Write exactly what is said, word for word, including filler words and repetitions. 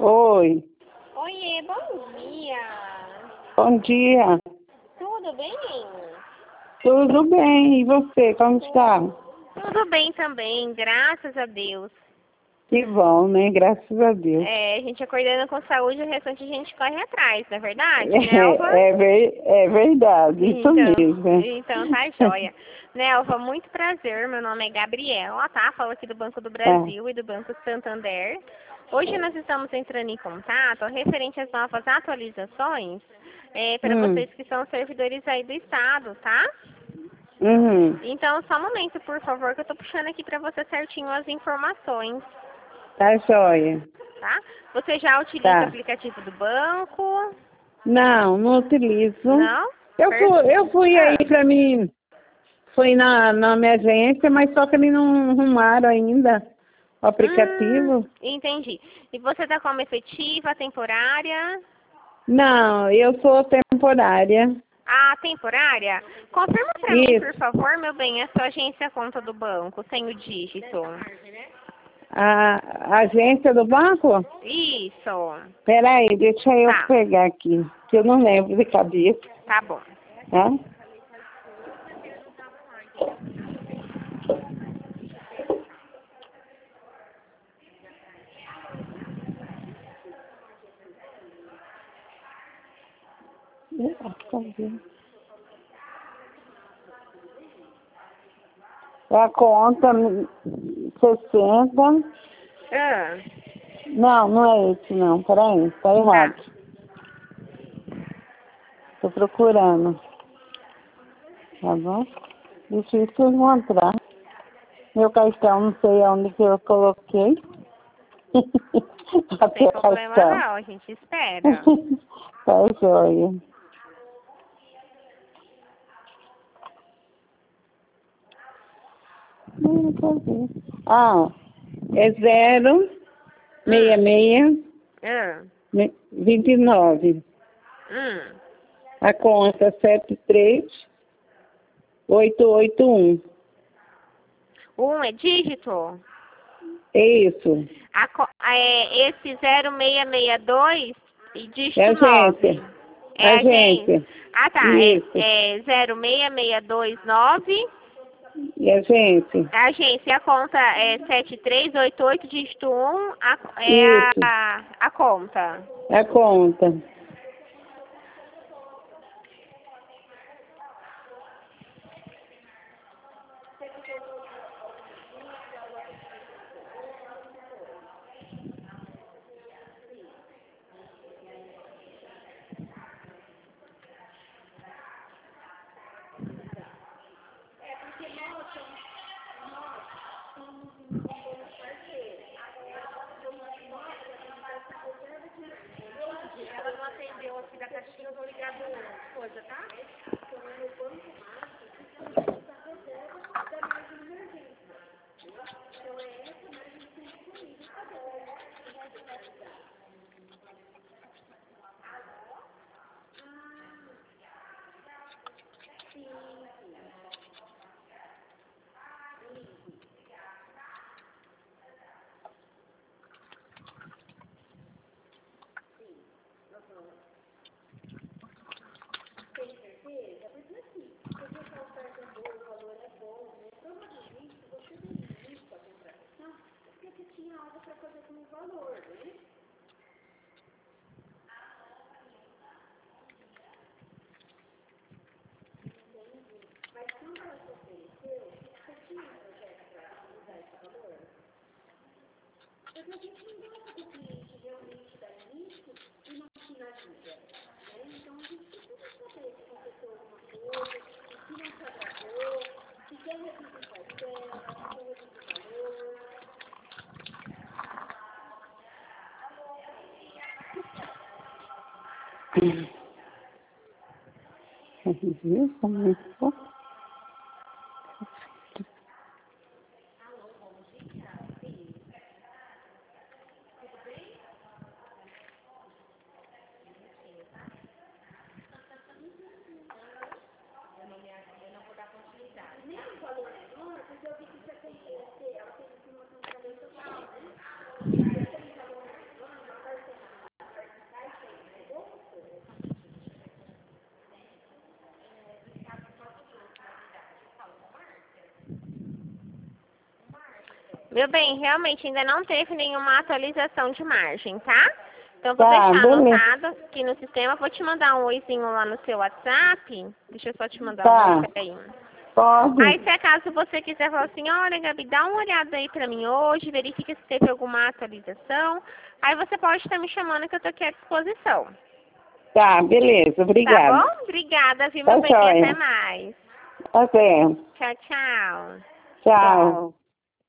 Oi, Oiê, bom dia. bom dia. Tudo bem? Tudo bem? E você, como está? Tudo bem também, graças a Deus. Que bom, né? Graças a Deus. É, a gente acordando com saúde, o restante a gente corre atrás, não é verdade, Nelva? É, é, ver- é verdade, isso Então, mesmo. então tá joia. Nelva, muito prazer, meu nome é Gabriela, tá? Falo aqui do Banco do Tá. Brasil e do Banco Santander. Hoje nós estamos entrando em contato referente às novas atualizações é, para Hum. vocês que são servidores aí do Estado, tá? Uhum. Então, só um momento, por favor, que eu tô puxando aqui para você certinho as informações, Tá joia. tá? Você já utiliza o Tá. aplicativo do banco? Não, não utilizo. Não? Eu fui, eu Perfeito. fui aí Ah, pra mim, fui na, na minha agência, mas só que eles não arrumaram ainda o hum, aplicativo. entendi. E você tá como efetiva, temporária? Não, eu sou temporária. Ah, temporária? Confirma para mim, por Isso. favor, meu bem, a sua agência conta do banco, sem o dígito. A agência do banco? Isso. Peraí, deixa eu Tá, pegar aqui, que eu não lembro de cabeça, tá bom. tá? É a conta sessenta. Ah, Não, não é esse não, peraí, tá tá. errado. Tô procurando, tá bom? Deixa eu encontrar. Meu cartão, não sei onde que eu coloquei. Não Até tem o problema cartão. não, a gente espera. Tá joia. Hum, cadê? Ah, é zero, meia, Hum, meia, ah, me- vinte e nove. hum. A conta sete três oito oito um. Um é dígito? É isso. A, co- é, esse zero seis seis dois e É dígito nove. agência. É a agência? Agência. Ah, tá. É, Isso. é zero seis seis dois nove. E agência. A agência, a conta é sete três oito oito, dígito um. A, é Isso. a, a conta. A conta. Ela não atendeu aqui da caixinha, eu vou ligar do coisa, tá? Viu como é que foi? Meu bem, realmente ainda não teve nenhuma atualização de margem, tá? Então vou Tá, deixar beleza. anotado aqui no sistema. Vou te mandar um oizinho lá no seu WhatsApp. Deixa eu só te mandar um Tá, oi, peraí. pode. Aí se acaso você quiser falar assim, olha Gabi, dá uma olhada aí pra mim hoje, verifica se teve alguma atualização. Aí você pode estar me chamando que eu tô aqui à disposição. Tá, beleza, Tá obrigada. bom? Obrigada, viu, Tá meu bem? E joia. até mais. Até. Tchau, tchau. Tchau.